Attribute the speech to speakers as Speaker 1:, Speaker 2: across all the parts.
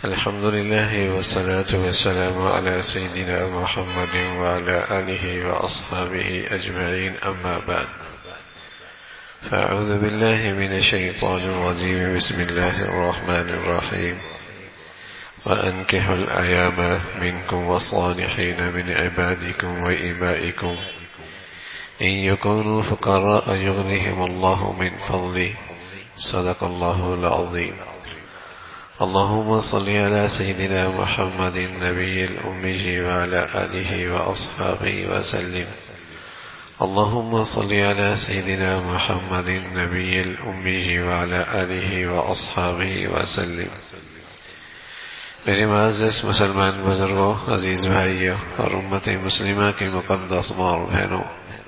Speaker 1: الحمد لله والصلاة والسلام على سيدنا محمد وعلى آله وأصحابه أجمعين، أما بعد، فأعوذ بالله من الشيطان الرجيم. بسم الله الرحمن الرحيم. وأنكحوا الأيام منكم والصالحين من عبادكم وإمائكم إن يكونوا فقراء يغنيهم الله من فضله، صدق الله العظيم. اللهم صل على سيدنا محمد النبي الأمي وعلى آله وأصحابه وسلم. اللهم صل على سيدنا محمد النبي الأمي وعلى آله وأصحابه وسلم. میرے معزز مسلمان بزرگوں، عزیز بھائیوں اور امت مسلمہ کی مقدس ماں اور بہنوں،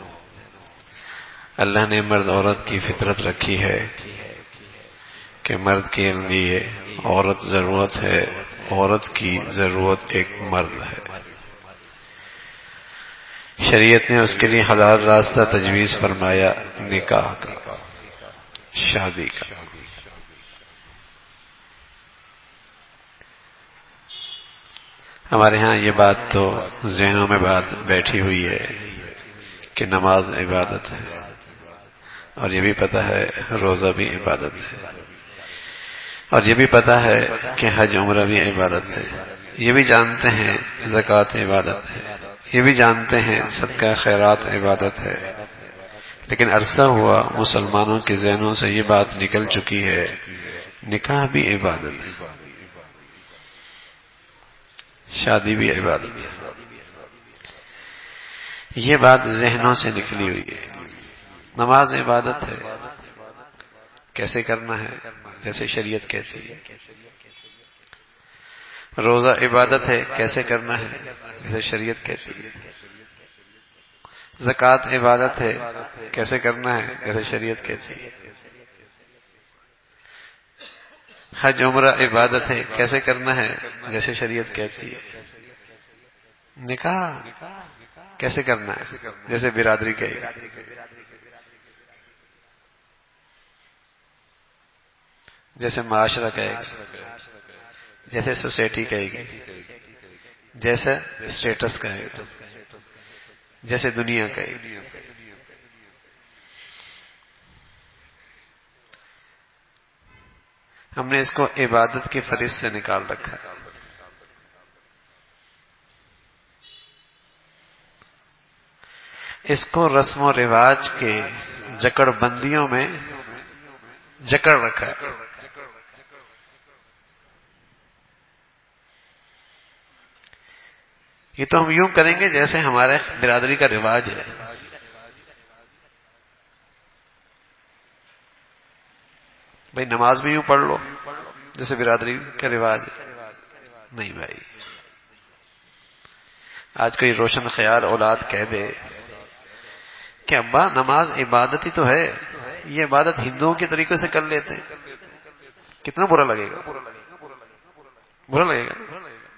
Speaker 1: اللہ نے مرد عورت کی فطرت رکھی ہے کہ مرد کے لیے عورت ضرورت ہے، عورت کی ضرورت ایک مرد ہے. شریعت نے اس کے لیے حلال راستہ تجویز فرمایا، نکاح کا، شادی کا. ہمارے ہاں یہ بات تو ذہنوں میں بات بیٹھی ہوئی ہے کہ نماز عبادت ہے، اور یہ بھی پتہ ہے روزہ بھی عبادت ہے، اور یہ بھی پتہ ہے کہ حج عمرہ بھی عبادت ہے. یہ بھی جانتے ہیں زکوٰۃ عبادت ہے، یہ بھی جانتے ہیں صدقہ خیرات عبادت ہے. لیکن عرصہ ہوا مسلمانوں کے ذہنوں سے یہ بات نکل چکی ہے، نکاح بھی عبادت ہے، شادی بھی عبادت ہے. یہ بات ذہنوں سے نکلی ہوئی ہے. نماز عبادت ہے، کیسے کرنا ہے؟ جیسے شریعت کہتی ہے. روزہ عبادت ہے، کیسے کرنا ہے؟ جیسے شریعت کہتی ہے. زکوٰۃ عبادت ہے، کیسے کرنا ہے؟ جیسے شریعت کہتی ہے. حج عمرہ عبادت ہے، کیسے کرنا ہے؟ جیسے شریعت کہتی ہے. نکاح کیسے کرنا ہے؟ جیسے برادری کہے گی، جیسے معاشرہ کہے گا، جیسے سوسائٹی کہے گی، جیسے اسٹیٹس کہے گا، جیسے دنیا کہے گی. ہم نے اس کو عبادت کی فہرست سے نکال رکھا ہے. اس کو رسم و رواج کے جکڑ بندیوں میں جکڑ رکھا ہے. یہ تو ہم یوں کریں گے جیسے ہمارے برادری کا رواج ہے. بھائی نماز بھی یوں پڑھ لو جیسے برادری کا رواج ہے. نہیں بھائی، آج کوئی روشن خیال اولاد کہہ دے کہ ابا نماز عبادت ہی تو ہے، یہ عبادت ہندوؤں کے طریقے سے کر لیتے ہیں، کتنا برا لگے گا؟ برا لگے گا.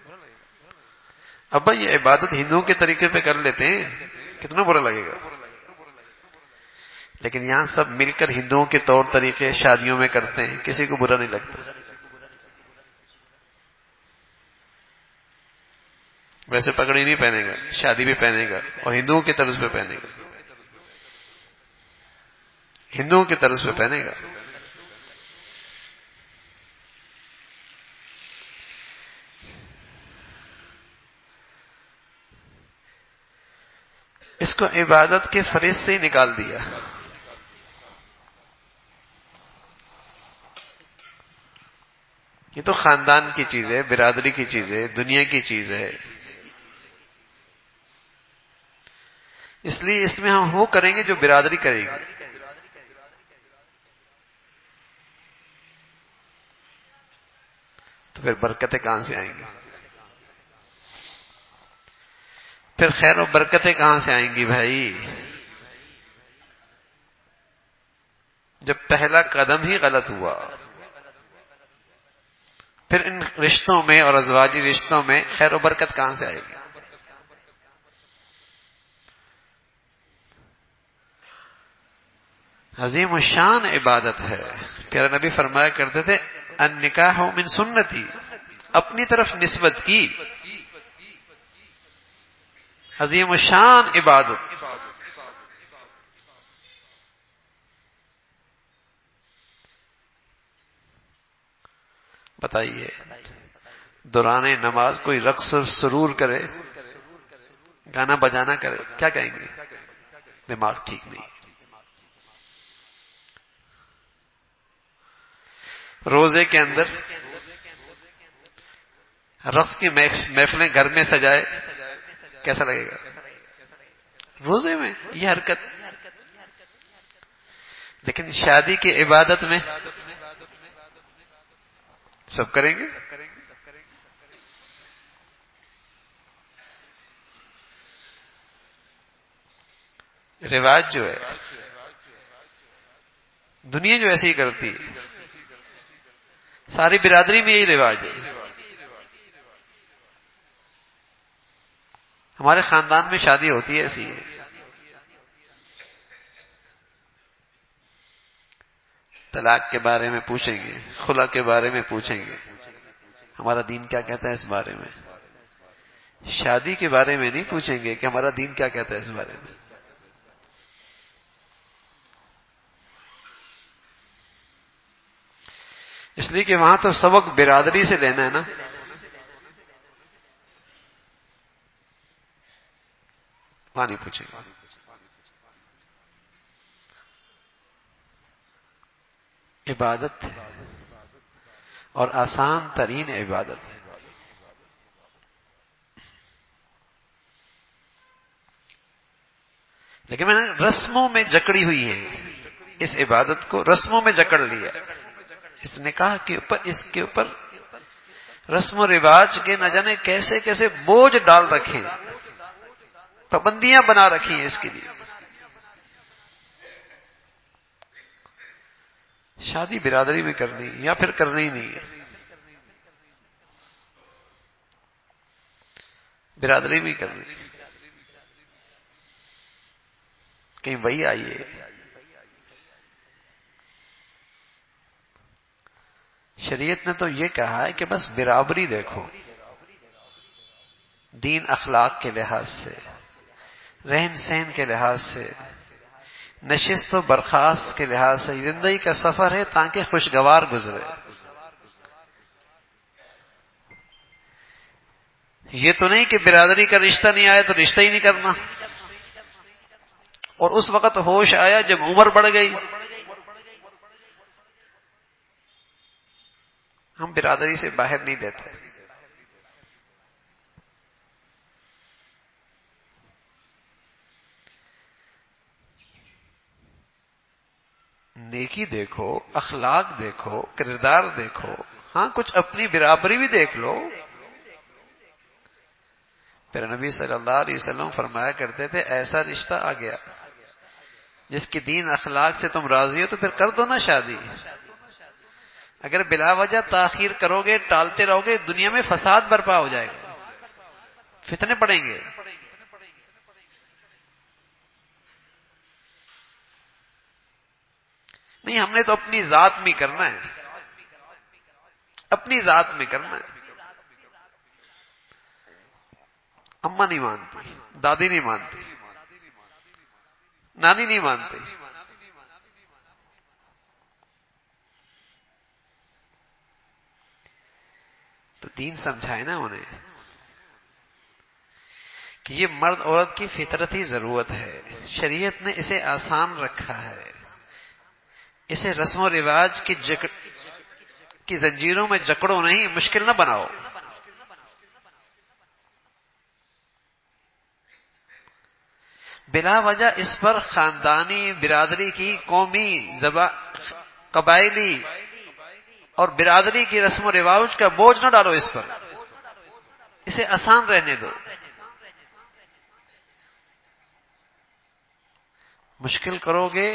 Speaker 1: ابا یہ عبادت ہندوؤں کے طریقے پہ کر لیتے ہیں، کتنا برا لگے گا؟ لیکن یہاں سب مل کر ہندوؤں کے طور طریقے شادیوں میں کرتے ہیں، کسی کو برا نہیں لگتا. ویسے پگڑی نہیں پہنے گا، شادی بھی پہنے گا، اور ہندوؤں کی طرز پہ پہنے گا، ہندوؤں کی طرز پہ پہنے گا. اس کو عبادت کے فہرست سے ہی نکال دیا. یہ تو خاندان کی چیز ہے، برادری کی چیز ہے، دنیا کی چیز ہے. اس لیے اس میں ہم وہ کریں گے جو برادری کرے گی. تو پھر برکتیں کہاں سے آئیں گی؟ پھر خیر و برکتیں کہاں سے آئیں گی بھائی؟ جب پہلا قدم ہی غلط ہوا، پھر ان رشتوں میں اور ازواجی رشتوں میں خیر و برکت کہاں سے آئے گی؟ عظیم الشان عبادت ہے. پیارے نبی فرمایا کرتے تھے النکاح من سنتی، اپنی طرف نسبت کی، عظیم الشان عبادت. بتائیے دوران نماز کوئی رقص اور سرور کرے، گانا بجانا کرے، کیا کہیں گے؟ دماغ ٹھیک نہیں. روزے کے اندر رقص کی محفلیں گھر میں سجائے، کیسا لگے گا؟ روزے میں یہ حرکت. لیکن شادی کی عبادت میں سب کریں گے. رواج جو ہے، دنیا جو ایسے ہی کرتی ہے، ساری برادری میں یہی رواج ہے. ہمارے خاندان میں شادی ہوتی ہے ایسی ہے. طلاق کے بارے میں پوچھیں گے، خلا کے بارے میں پوچھیں گے، ہمارا دین کیا کہتا ہے اس بارے میں. شادی کے بارے میں نہیں پوچھیں گے کہ ہمارا دین کیا کہتا ہے اس بارے میں. اس لیے کہ وہاں تو سبق برادری سے لینا ہے نا. وہاں نہیں پوچھیں گے. عبادت ہے اور آسان ترین عبادت ہے. لیکن میں نے رسموں میں جکڑی ہوئی ہے اس عبادت کو، رسموں میں جکڑ لیا. اس نکاح کے اوپر، اس کے اوپر رسم و رواج کے نہ جانے کیسے کیسے بوجھ ڈال رکھے ہیں، پابندیاں بنا رکھی ہیں اس کے لیے. شادی برادری میں کرنی یا پھر کرنی ہی نہیں ہے. برادری میں کرنی. کہیں وہی آئیے. شریعت نے تو یہ کہا ہے کہ بس برابری دیکھو، دین اخلاق کے لحاظ سے، رہن سہن کے لحاظ سے، نشست و برخاست کے لحاظ سے. زندگی کا سفر ہے تاکہ خوشگوار گزرے. یہ تو نہیں کہ برادری کا رشتہ نہیں آیا تو رشتہ ہی نہیں کرنا، اور اس وقت ہوش آیا جب عمر بڑھ گئی. ہم برادری سے باہر نہیں دیتے. نیکی دیکھو، اخلاق دیکھو، کردار دیکھو. ہاں کچھ اپنی برابری بھی دیکھ لو. پھر نبی صلی اللہ علیہ وسلم فرمایا کرتے تھے ایسا رشتہ آ گیا جس کی دین اخلاق سے تم راضی ہو تو پھر کر دو نا شادی. اگر بلا وجہ تاخیر کرو گے، ٹالتے رہو گے، دنیا میں فساد برپا ہو جائے گا، فتنے پڑیں گے. نہیں، ہم نے تو اپنی ذات میں کرنا ہے، اپنی ذات میں کرنا ہے. اماں نہیں مانتی، دادی نہیں مانتی، نانی نہیں مانتی. تو دین سمجھائے نا انہیں کہ یہ مرد عورت کی فطرتی ضرورت ہے. شریعت نے اسے آسان رکھا ہے. اسے رسم و رواج کی زنجیروں میں جکڑو نہیں، مشکل نہ بناؤ. بلا وجہ اس پر خاندانی، برادری کی، قومی، قبائلی اور برادری کی رسم و رواج کا بوجھ نہ ڈالو اس پر. اسے آسان رہنے دو. مشکل کرو گے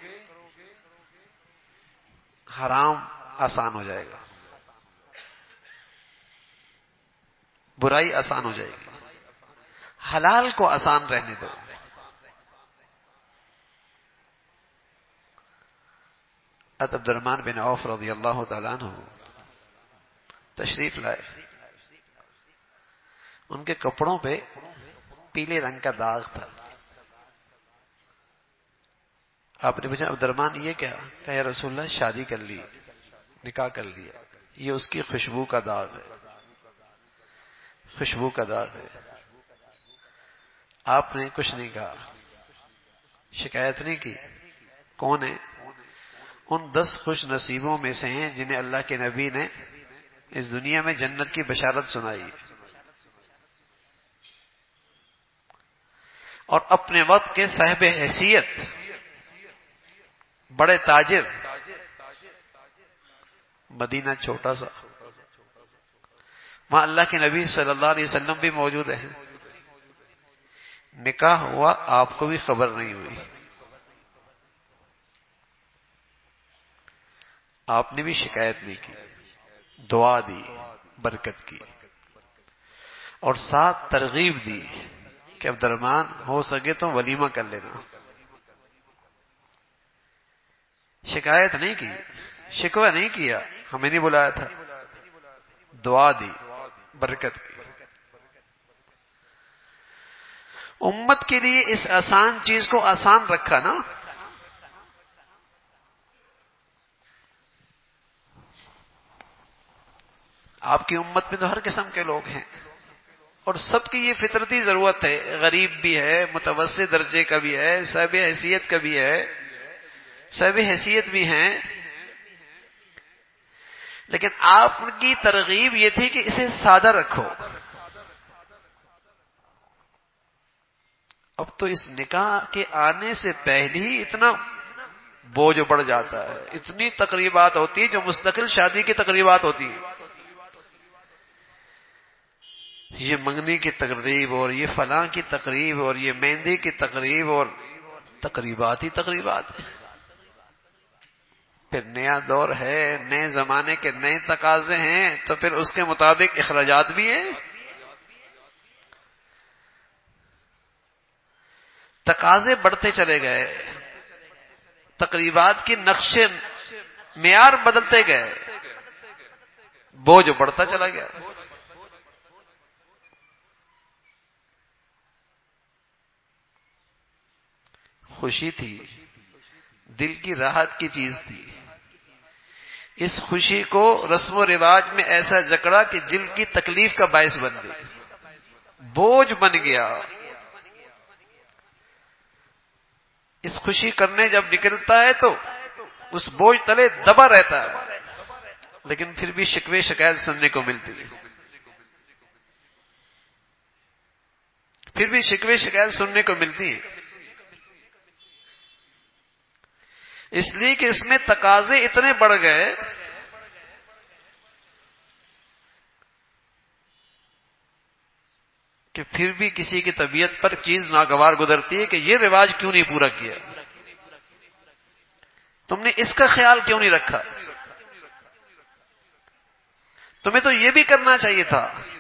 Speaker 1: حرام آسان ہو جائے گا، برائی آسان ہو جائے گی. حلال کو آسان رہنے دو. عبد الرحمن بن عوف رضی اللہ تعالیٰ عنہ تشریف لائے. ان کے کپڑوں پہ پیلے رنگ کا داغ تھا. آپ نے پوچھا عبد الرحمن یہ کیا؟ کہا یا رسول اللہ شادی کر لی، نکاح کر لیا، یہ اس کی خوشبو کا داغ ہے، خوشبو کا داغ ہے. آپ نے کچھ نہیں کہا، شکایت نہیں کی. کون ہے؟ ان 10 خوش نصیبوں میں سے ہیں جنہیں اللہ کے نبی نے اس دنیا میں جنت کی بشارت سنائی، اور اپنے وقت کے صاحب حیثیت، بڑے تاجر، مدینہ چھوٹا سا، وہاں اللہ کے نبی صلی اللہ علیہ وسلم بھی موجود ہیں. نکاح ہوا، آپ کو بھی خبر نہیں ہوئی، آپ نے بھی شکایت نہیں کی، دعا دی، برکت کی، اور ساتھ ترغیب دی کہ عبد الرحمن ہو سکے تو ولیمہ کر لینا. شکایت نہیں کی، شکوہ نہیں کیا، ہمیں نہیں بلایا تھا، دعا دی، برکت کی. امت کے لیے اس آسان چیز کو آسان رکھا نا. آپ کی امت میں تو ہر قسم کے لوگ ہیں، اور سب کی یہ فطرتی ضرورت ہے. غریب بھی ہے، متوسط درجے کا بھی ہے، صاحب حیثیت کا بھی ہے، صاحب حیثیت بھی ہیں. لیکن آپ کی ترغیب یہ تھی کہ اسے سادہ رکھو. اب تو اس نکاح کے آنے سے پہلے ہی اتنا بوجھ بڑھ جاتا ہے، اتنی تقریبات ہوتی ہیں جو مستقل شادی کی تقریبات ہوتی ہیں. یہ منگنی کی تقریب اور یہ فلاں کی تقریب اور یہ مہندی کی تقریب، اور تقریبات ہی تقریبات ہیں. پھر نیا دور ہے، نئے زمانے کے نئے تقاضے ہیں، تو پھر اس کے مطابق اخراجات بھی ہیں. تقاضے بڑھتے چلے گئے، تقریبات کی نقش معیار بدلتے گئے، بوجھ بڑھتا چلا گیا. خوشی تھی، دل کی راحت کی چیز تھی. اس خوشی کو رسم و رواج میں ایسا جکڑا کہ دل کی تکلیف کا باعث بن گئی، بوجھ بن گیا. اس خوشی کرنے جب نکلتا ہے تو اس بوجھ تلے دبا رہتا ہے، لیکن پھر بھی شکوے شکایت سننے کو ملتی ہے، پھر بھی شکوے شکایت سننے کو ملتی ہے. اس لیے کہ اس میں تقاضے اتنے بڑھ گئے کہ پھر بھی کسی کی طبیعت پر چیز ناگوار گزرتی ہے کہ یہ رواج کیوں نہیں پورا کیا، تم نے اس کا خیال کیوں نہیں رکھا، تمہیں تو یہ بھی کرنا چاہیے تھا.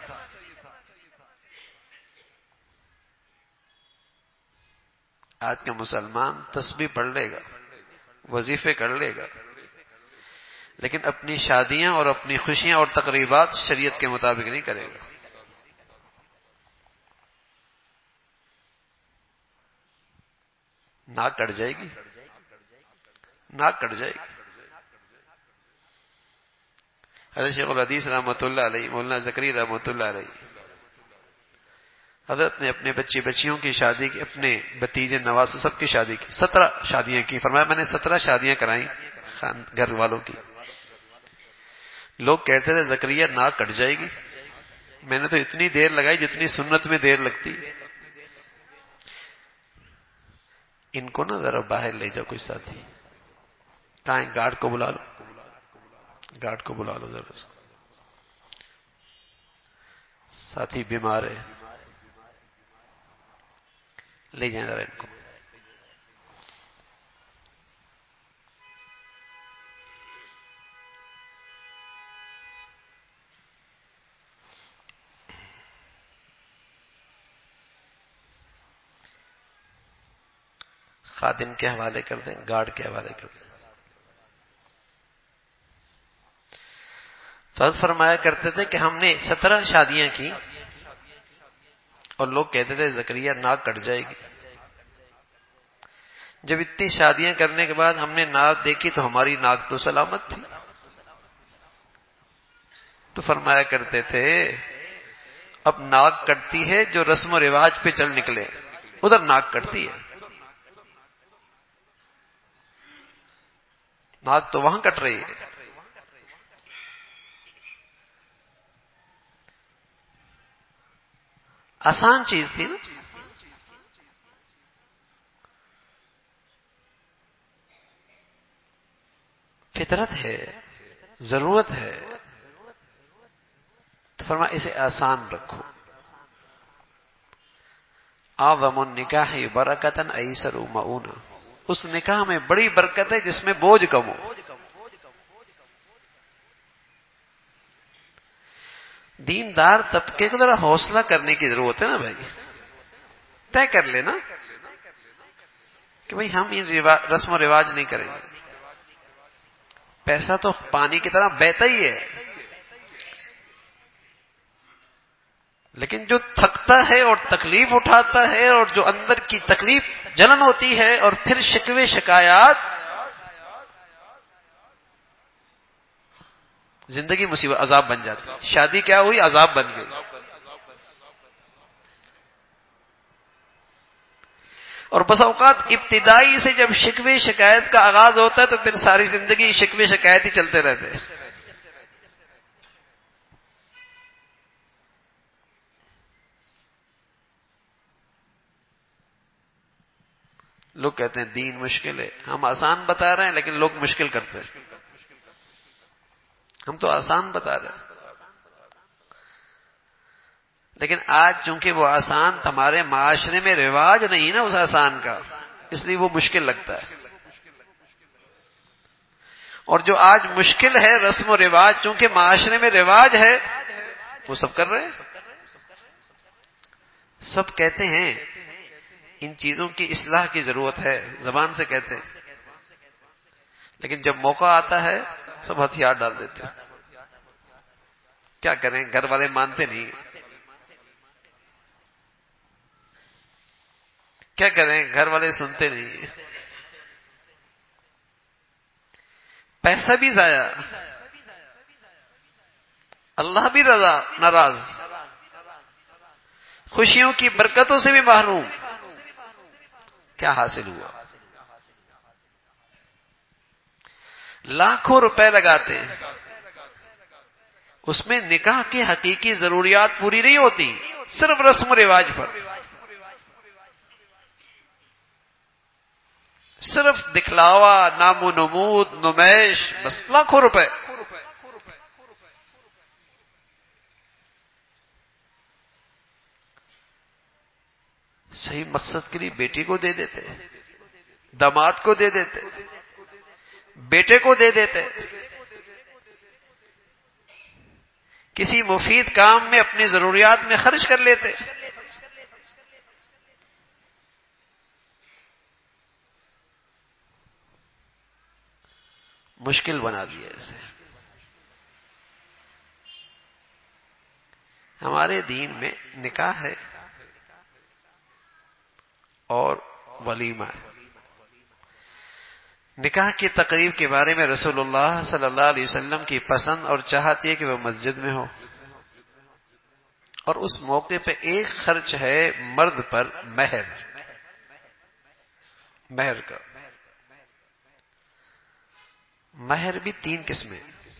Speaker 1: آج کا مسلمان تسبیح پڑھ لے گا، وظیفے کر لے گا، لیکن اپنی شادیاں اور اپنی خوشیاں اور تقریبات شریعت کے مطابق نہیں کرے گا. ناک کٹ جائے گی، ناک کٹ جائے گی. حضرت شیخ الحدیث رحمۃ اللہ علیہ، مولانا زکریا رحمۃ اللہ علیہ، حضرت نے اپنے بچی بچیوں کی شادی کی، اپنے بھتیجے نواز سب کی شادی کی، 17 شادیاں کی. فرمایا میں نے 17 شادیاں کرائیں گھر والوں کی. لوگ کہتے تھے زکریا ناک کٹ جائے گی، میں نے تو اتنی دیر لگائی جتنی سنت میں دیر لگتی. ان کو نا ذرا باہر لے جاؤ، کوئی ساتھی. کہاں ہے؟ گارڈ کو بلا لو، گارڈ کو بلا لو ذرا. اس کو ساتھی بیمار ہے، لے جائیں ذرا ان کو. خادم کے حوالے کر دیں، گارڈ کے حوالے کر دیں. تو فرمایا کرتے تھے کہ ہم نے 17 شادیاں کی، اور لوگ کہتے تھے زکریا ناک کٹ جائے گی. جب اتنی شادیاں کرنے کے بعد ہم نے ناک دیکھی تو ہماری ناک تو سلامت تھی. تو فرمایا کرتے تھے اب ناک کٹتی ہے جو رسم و رواج پہ چل نکلے، ادھر ناک کٹتی ہے. ناک تو وہاں کٹ رہی ہے. آسان چیز تھی نا. فطرت ہے، ضرورت ہے، تو فرمایا اسے آسان رکھو. اعظم النکاح برکتن ایسر مؤونہ، اس نکاح میں بڑی برکت ہے جس میں بوجھ کم ہو. دیندار طبقے کو ذرا حوصلہ کرنے کی ضرورت ہے نا بھائی. طے کر لینا کہ بھائی ہم یہ رسم و رواج نہیں کریں گے. پیسہ تو پانی کی طرح بہتا ہی ہے، لیکن جو تھکتا ہے اور تکلیف اٹھاتا ہے اور جو اندر کی تکلیف جلن ہوتی ہے اور پھر شکوے شکایات، زندگی مصیبت عذاب بن جاتی ہے. شادی کیا ہوئی؟ عذاب بن گئی. اور بس اوقات ابتدائی سے جب شکوے شکایت کا آغاز ہوتا ہے تو پھر ساری زندگی شکوے شکایت ہی چلتے رہتے ہیں. لوگ کہتے ہیں دین مشکل ہے، ہم آسان بتا رہے ہیں لیکن لوگ مشکل کرتے ہیں. ہم تو آسان بتا رہے ہیں، لیکن آج چونکہ وہ آسان ہمارے معاشرے میں رواج نہیں نا اس آسان کا، اس لیے وہ مشکل لگتا ہے. اور جو آج مشکل ہے رسم و رواج چونکہ معاشرے میں رواج ہے وہ سب کر رہے ہیں. سب کہتے ہیں ان چیزوں کی اصلاح کی ضرورت ہے، زبان سے کہتے ہیں، لیکن جب موقع آتا ہے سب ہتھیار ڈال دیتے ہیں. کیا کریں، گھر والے مانتے نہیں. کیا کریں، گھر والے سنتے نہیں. پیسہ بھی ضائع، اللہ بھی ناراض، خوشیوں کی برکتوں سے بھی محروم. کیا حاصل ہوا؟ لاکھوں روپے لگاتے ہیں، اس میں نکاح کی حقیقی ضروریات پوری نہیں ہوتی، صرف رسم و رواج پر، صرف دکھلاوا، نام و نمود، نمائش، بس لاکھوں روپے. صحیح مقصد کے لیے بیٹی کو دے دیتے، داماد کو دے دیتے، بیٹے کو دے دیتے، کسی مفید کام میں اپنی ضروریات میں خرچ کر لیتے. مشکل بنا دیا اسے. ہمارے دین میں نکاح ہے اور ولیمہ ہے. نکاح کی تقریب کے بارے میں رسول اللہ صلی اللہ علیہ وسلم کی پسند اور چاہت یہ کہ وہ مسجد میں ہو، اور اس موقع پہ ایک خرچ ہے مرد پر مہر. مہر کا مہر بھی 3 قسمیں.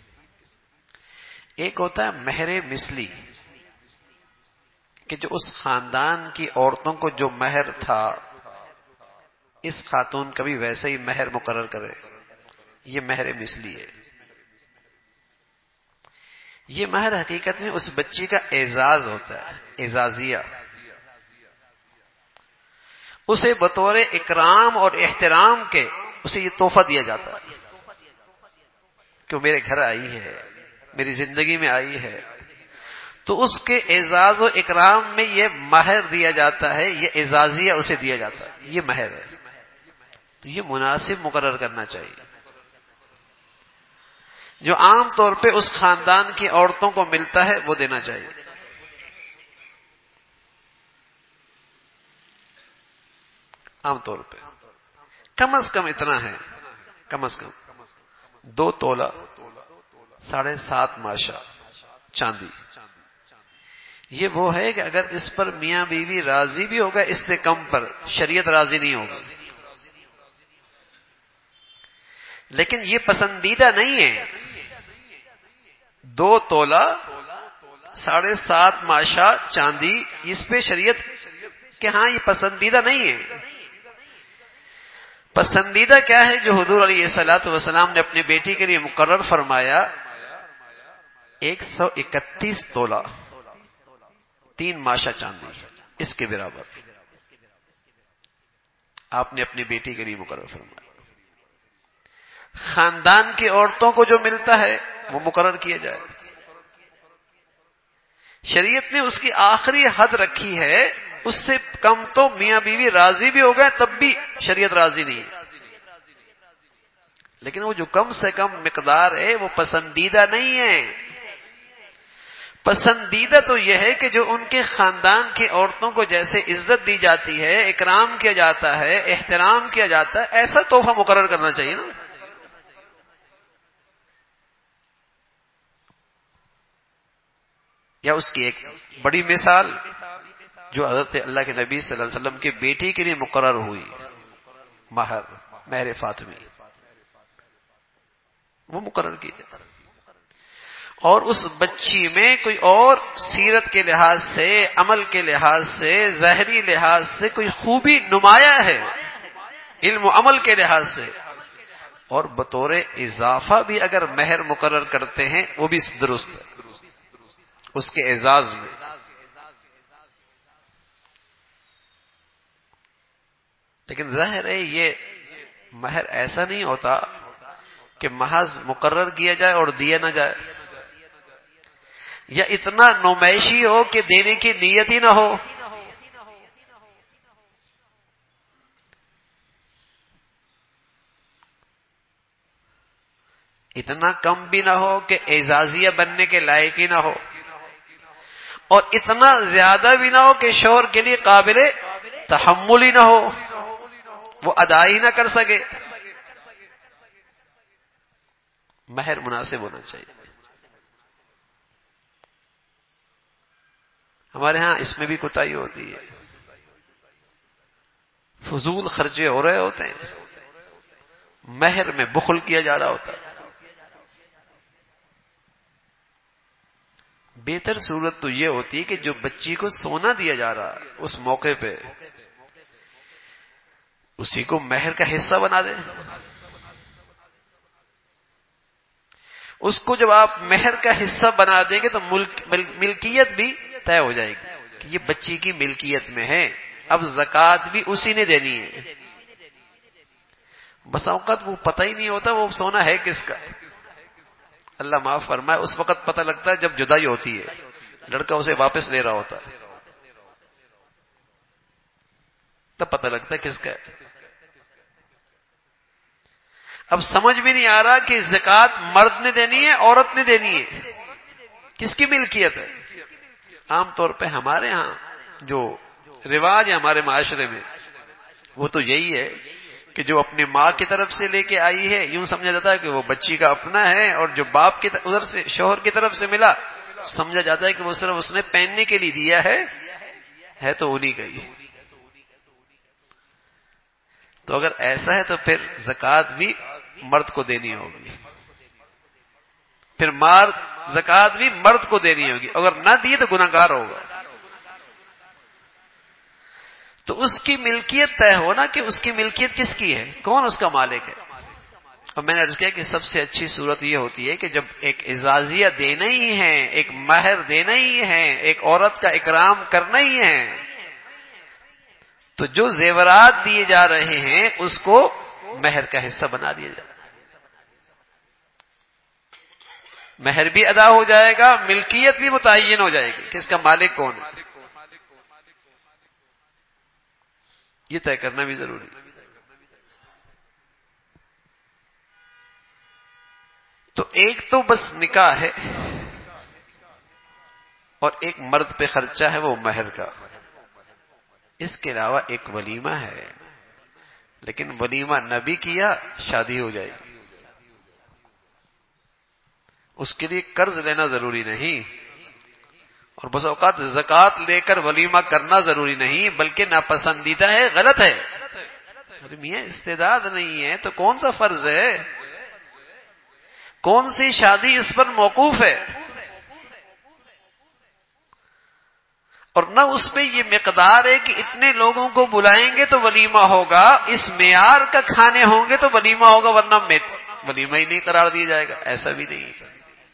Speaker 1: ایک ہوتا ہے مہر مثلی، کہ جو اس خاندان کی عورتوں کو جو مہر تھا اس خاتون کا بھی ویسے ہی مہر مقرر کرے، یہ مہر مثلی ہے. یہ مہر حقیقت میں اس بچی کا اعزاز ہوتا ہے، اعزازیہ. اسے بطور اکرام اور احترام کے اسے یہ تحفہ دیا جاتا ہے کہ وہ میرے گھر آئی ہے، میری زندگی میں آئی ہے، تو اس کے اعزاز و اکرام میں یہ مہر دیا جاتا ہے، یہ اعزازیہ اسے دیا جاتا ہے، یہ مہر ہے. تو یہ مناسب مقرر کرنا چاہیے، جو عام طور پہ اس خاندان کی عورتوں کو ملتا ہے وہ دینا چاہیے. عام طور پہ کم از کم اتنا ہے، کم از کم 2 تولہ 7.5 ماشا چاندی. یہ وہ ہے کہ اگر اس پر میاں بیوی راضی بھی ہوگا، اس سے کم پر شریعت راضی نہیں ہوگی. لیکن یہ پسندیدہ نہیں ہے. 2 تولہ 7.5 ماشا چاندی، اس پہ شریعت کہ ہاں یہ پسندیدہ نہیں ہے. پسندیدہ کیا ہے؟ جو حضور علیہ الصلوۃ والسلام نے اپنی بیٹی کے لیے مقرر فرمایا 131 تولہ 3 ماشا چاندی، اس کے برابر آپ نے اپنی بیٹی کے لیے مقرر فرمایا. خاندان کی عورتوں کو جو ملتا ہے وہ مقرر کیا جائے. شریعت نے اس کی آخری حد رکھی ہے، اس سے کم تو میاں بیوی راضی بھی ہو گئے تب بھی شریعت راضی نہیں ہے. لیکن وہ جو کم سے کم مقدار ہے وہ پسندیدہ نہیں ہے. پسندیدہ تو یہ ہے کہ جو ان کے خاندان کی عورتوں کو جیسے عزت دی جاتی ہے، اکرام کیا جاتا ہے، احترام کیا جاتا ہے، ایسا تحفہ مقرر کرنا چاہیے نا. یا اس کی ایک بڑی مثال جو حضرت اللہ کے نبی صلی اللہ علیہ وسلم کی بیٹی کے لیے مقرر ہوئی، مہر فاطمی، وہ مقرر کی جائے. اور اس بچی میں کوئی اور سیرت کے لحاظ سے، عمل کے لحاظ سے، ظاہری لحاظ سے کوئی خوبی نمایاں ہے، علم و عمل کے لحاظ سے، اور بطور اضافہ بھی اگر مہر مقرر کرتے ہیں وہ بھی درست ہے اس کے اعزاز میں. لیکن ظاہر ہے یہ مہر ایسا نہیں ہوتا کہ محض مقرر کیا جائے اور دیا نہ جائے، یا اتنا نمائشی ہو کہ دینے کی نیت ہی نہ ہو. اتنا کم بھی نہ ہو کہ اعزازیہ بننے کے لائق ہی نہ ہو، اور اتنا زیادہ بھی نہ ہو کہ شوہر کے لیے قابل تحمل ہی نہ ہو، وہ ادا ہی نہ کر سکے. مہر مناسب ہونا چاہیے. ہمارے ہاں اس میں بھی کوتاہی ہوتی ہے، فضول خرچے ہو رہے ہوتے ہیں، مہر میں بخل کیا جا رہا ہوتا ہے. بہتر صورت تو یہ ہوتی ہے کہ جو بچی کو سونا دیا جا رہا ہے اس موقع پہ اسی کو مہر کا حصہ بنا دیں. اس کو جب آپ مہر کا حصہ بنا دیں گے تو ملکیت بھی طے ہو جائے گی کہ یہ بچی کی ملکیت میں ہے، اب زکوٰۃ بھی اسی نے دینی ہے. بس اوقات وہ پتہ ہی نہیں ہوتا وہ سونا ہے کس کا. اللہ معاف فرمائے، اس وقت پتہ لگتا ہے جب جدائی ہوتی ہے، لڑکا اسے واپس لے رہا ہوتا ہے، تب پتہ لگتا ہے کس کا ہے. اب سمجھ بھی نہیں آ رہا کہ زکوٰۃ مرد نے دینی ہے عورت نے دینی ہے، کس کی ملکیت ہے. عام طور پہ ہمارے ہاں جو رواج ہے ہمارے معاشرے میں وہ تو یہی ہے کہ جو اپنی ماں کی طرف سے لے کے آئی ہے یوں سمجھا جاتا ہے کہ وہ بچی کا اپنا ہے، اور جو باپ کی ادھر سے شوہر کی طرف سے ملا سمجھا جاتا ہے کہ وہ صرف اس نے پہننے کے لیے دیا ہے تو انہی کا ہی. تو اگر ایسا ہے تو پھر زکوٰۃ بھی مرد کو دینی ہوگی، پھر زکوٰۃ بھی مرد کو دینی ہوگی، اگر نہ دی تو گناہگار ہوگا. تو اس کی ملکیت طے ہو نا کہ اس کی ملکیت کس کی ہے، کون اس کا مالک ہے. اور میں نے عرض کیا کہ سب سے اچھی صورت یہ ہوتی ہے کہ جب ایک اعزازیہ دینا ہی ہے، ایک مہر دینا ہی ہے، ایک عورت کا اکرام کرنا ہی ہے، تو جو زیورات دیے جا رہے ہیں اس کو مہر کا حصہ بنا دیا جائے. مہر بھی ادا ہو جائے گا، ملکیت بھی متعین ہو جائے گی کہ اس کا مالک کون ہے. یہ طے کرنا بھی ضروری ہے. تو ایک تو بس نکاح ہے اور ایک مرد پہ خرچہ ہے وہ مہر کا. اس کے علاوہ ایک ولیمہ ہے لیکن ولیمہ نہ بھی کیا شادی ہو جائے گی. اس کے لیے قرض لینا ضروری نہیں، اور بس اوقات زکوٰۃ لے کر ولیمہ کرنا ضروری نہیں، بلکہ ناپسندیدہ ہے، غلط ہے. ارے میاں استعداد نہیں ہے تو کون سا فرض ہے؟ کون سی شادی اس پر موقوف ہے؟ اور نہ اس پہ یہ مقدار ہے کہ اتنے لوگوں کو بلائیں گے تو ولیمہ ہوگا، اس معیار کا کھانے ہوں گے تو ولیمہ ہوگا، ورنہ ولیمہ ہی نہیں قرار دیا جائے گا. ایسا بھی نہیں ہے.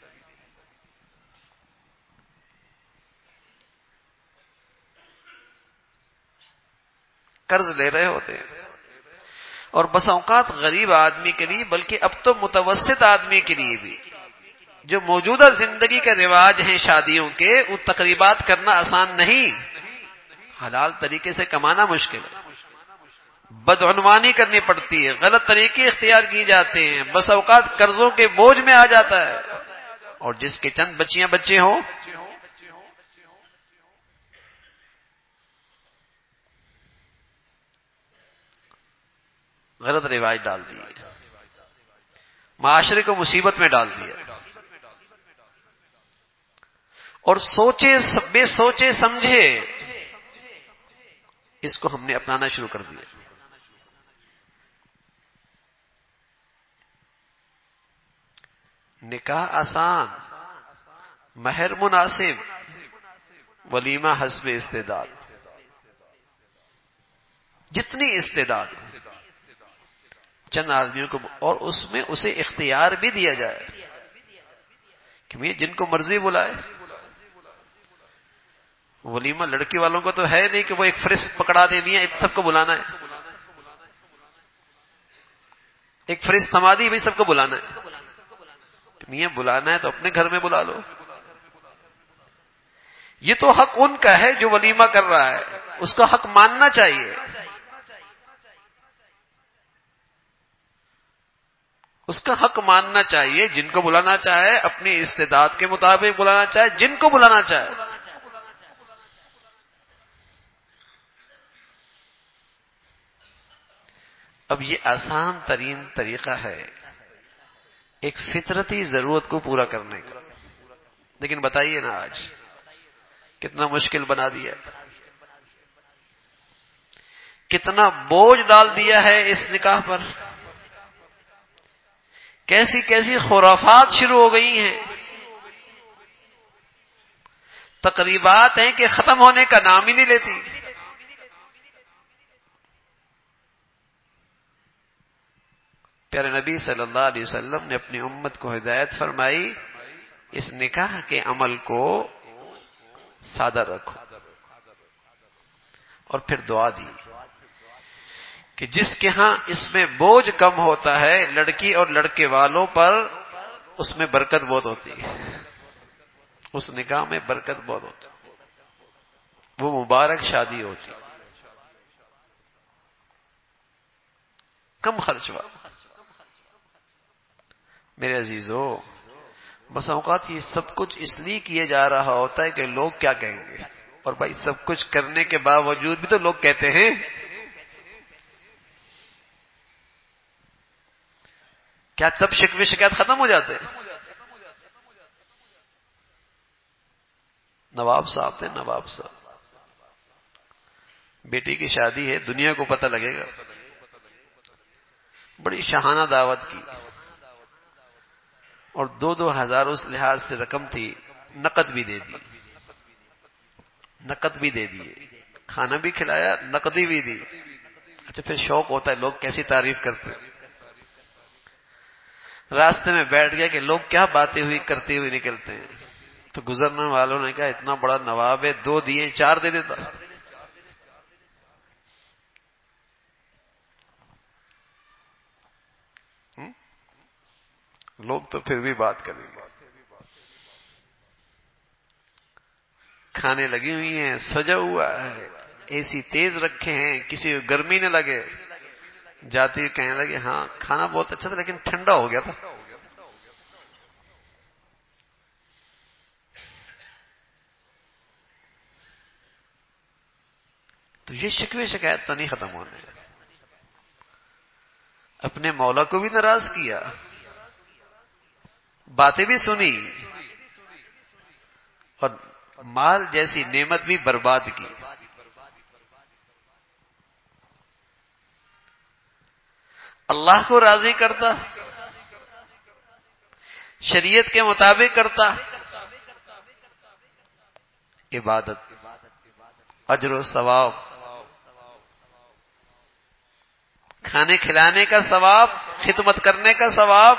Speaker 1: قرض لے رہے ہوتے ہیں، اور بس اوقات غریب آدمی کے لیے، بلکہ اب تو متوسط آدمی کے لیے بھی، جو موجودہ زندگی کے رواج ہیں شادیوں کے، وہ تقریبات کرنا آسان نہیں. حلال طریقے سے کمانا مشکل ہے، بدعنوانی کرنی پڑتی ہے، غلط طریقے اختیار کیے جاتے ہیں، بس اوقات قرضوں کے بوجھ میں آ جاتا ہے. اور جس کے چند بچیاں بچے ہوں، غلط رواج ڈال دیے، معاشرے کو مصیبت میں ڈال دیا، اور بے سوچے سمجھے اس کو ہم نے اپنانا شروع کر دیا. نکاح آسان، مہر مناسب، ولیمہ حسب استعداد. جتنی استعداد چند آدمیوں کو، اور اس میں اسے اختیار بھی دیا جائے کہ جن کو مرضی بلائے. ولیمہ لڑکی والوں کو تو ہے نہیں کہ وہ ایک فہرست پکڑا دے دیا سب کو بلانا ہے، ایک فہرست تھما دی بھائی سب کو بلانا ہے. میاں بلانا ہے تو اپنے گھر میں بلا لو. یہ تو حق ان کا ہے جو ولیمہ کر رہا ہے، اس کا حق ماننا چاہیے. اس کا حق ماننا چاہیے. جن کو بلانا چاہے اپنی استعداد کے مطابق بلانا چاہے، جن کو بلانا چاہے. اب یہ آسان ترین طریقہ ہے ایک فطرتی ضرورت کو پورا کرنے کا، لیکن بتائیے نا آج کتنا مشکل بنا دیا، کتنا بوجھ ڈال دیا ہے اس نکاح پر. کیسی کیسی خرافات شروع ہو گئی ہیں، تقریبات ہیں کہ ختم ہونے کا نام ہی نہیں لیتی. پیارے نبی صلی اللہ علیہ وسلم نے اپنی امت کو ہدایت فرمائی، اس نکاح کے عمل کو سادہ رکھو، اور پھر دعا دی کہ جس کے ہاں اس میں بوجھ کم ہوتا ہے لڑکی اور لڑکے والوں پر، اس میں برکت بہت ہوتی ہے. اس نکاح میں برکت بہت ہوتی ہے، وہ مبارک شادی ہوتی، کم خرچ والا. میرے عزیزو، بس اوقات یہ سب کچھ اس لیے کیا جا رہا ہوتا ہے کہ لوگ کیا کہیں گے، اور بھائی سب کچھ کرنے کے باوجود بھی تو لوگ کہتے ہیں. کیا تب شکوے شکایت ختم ہو جاتے ہیں؟ نواب صاحب تھے، نواب صاحب، بیٹی کی شادی ہے، دنیا کو پتہ لگے گا. بڑی شاہانہ دعوت کی، اور 2,000 اس لحاظ سے رقم تھی، نقد بھی دے دی، نقد بھی دے دیے، کھانا بھی کھلایا، نقدی بھی دی. اچھا پھر شوق ہوتا ہے، لوگ کیسی تعریف کرتے ہیں. راستے میں بیٹھ گیا کہ لوگ کیا باتیں ہوئی کرتے ہوئے نکلتے ہیں، تو گزرنے والوں نے کہا اتنا بڑا نواب ہے، 2 دیے 4 دے دیتا. لوگ تو پھر بھی بات کریں گے. کھانے لگی ہوئی ہیں، سجا ہوا ہے، اے سی تیز رکھے ہیں، کسی کو گرمی نہ لگے. جاتی کہنے لگے ہاں کھانا بہت اچھا تھا لیکن ٹھنڈا ہو گیا تھا. تو یہ شکوے شکایت تو نہیں ختم ہونے. اپنے مولا کو بھی ناراض کیا، باتیں بھی سنی، اور مال جیسی نعمت بھی برباد کی۔ اللہ کو راضی کرتا، شریعت کے مطابق کرتا، عبادت، اجر و ثواب، کھانے کھلانے کا ثواب، خدمت کرنے کا ثواب،